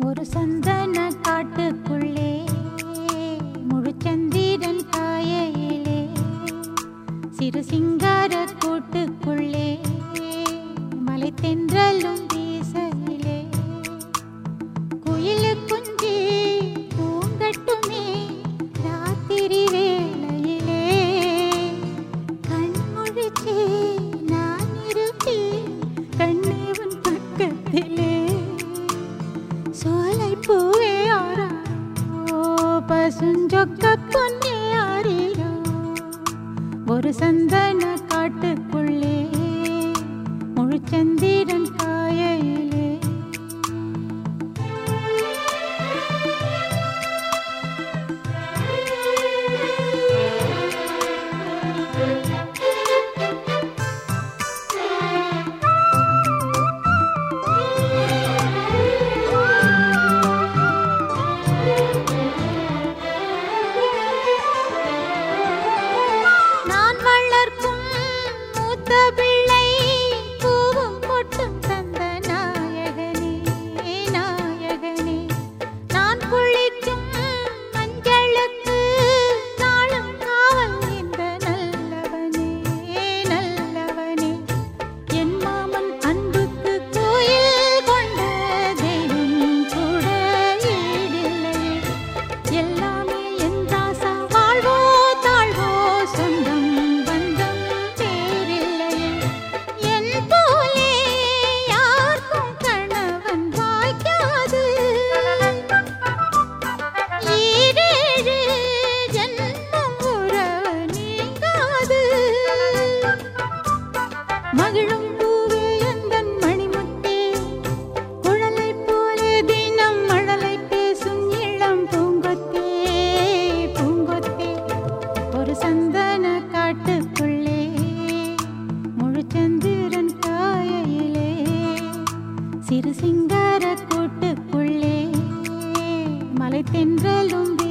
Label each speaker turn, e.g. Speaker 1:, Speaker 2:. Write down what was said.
Speaker 1: ஒரு சந்தன காட்டுக்குள்ளே முழுச்சந்திரன் காயையிலே சிறு சிங்கார கூட்டுக்குள்ளே மலை தென்றலும் வீசையிலே குயிலு குஞ்சி பூங்கட்டுமே ராத்திரி வேளையிலே கண்முழிச்சே நான் இருப்பேன் கண்ணே உன் பக்கத்திலே சோலை பூவே ஆராரோ பசுஞ்சொக்க பொன்னே ஆரிரோ ஒரு சந்தன காட்டுக்குள்ளே முழுச்சந்திரன் காயையிலே மகிழும் பூவே எந்தன் மணிமுத்தே குழலை போலே தினம் மழலை பேசும் இளம் பூங்கொத்தே பூங்கொத்தே ஒரு சந்தன காட்டுக்குள்ளே முழுச்சந்திரன் காயையிலே சிறு சிங்கார கூட்டுக்குள்ளே மலை தென்றலும்